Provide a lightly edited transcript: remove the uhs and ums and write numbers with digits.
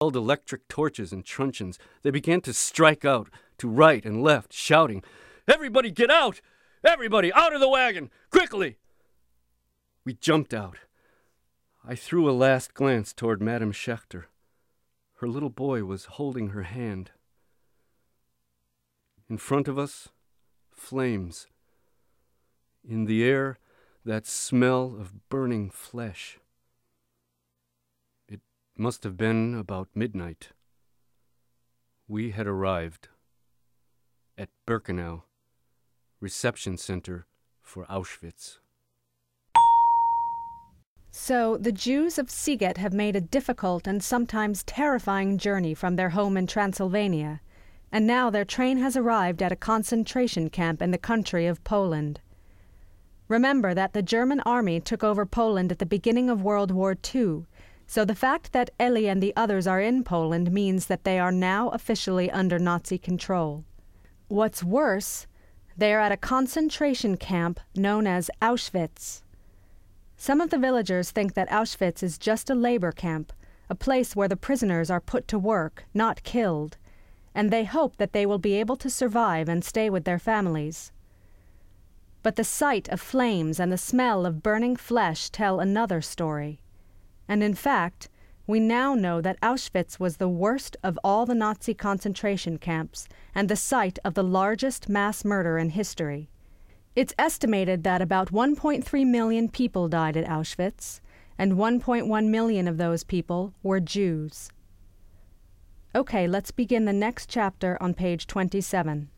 held electric torches and truncheons. They began to strike out to right and left, shouting, "Everybody get out! Everybody out of the wagon! Quickly!" We jumped out. I threw a last glance toward Madame Schechter. Her little boy was holding her hand. In front of us, flames. In the air, that smell of burning flesh. It must have been about midnight. We had arrived at Birkenau, reception center for Auschwitz. So, the Jews of Siget have made a difficult and sometimes terrifying journey from their home in Transylvania, and now their train has arrived at a concentration camp in the country of Poland. Remember that the German army took over Poland at the beginning of World War II, so the fact that Eli and the others are in Poland means that they are now officially under Nazi control. What's worse, they are at a concentration camp known as Auschwitz. Some of the villagers think that Auschwitz is just a labor camp, a place where the prisoners are put to work, not killed, and they hope that they will be able to survive and stay with their families. But the sight of flames and the smell of burning flesh tell another story. And in fact, we now know that Auschwitz was the worst of all the Nazi concentration camps and the site of the largest mass murder in history. It's estimated that about 1.3 million people died at Auschwitz, and 1.1 million of those people were Jews. Okay, let's begin the next chapter on page 27.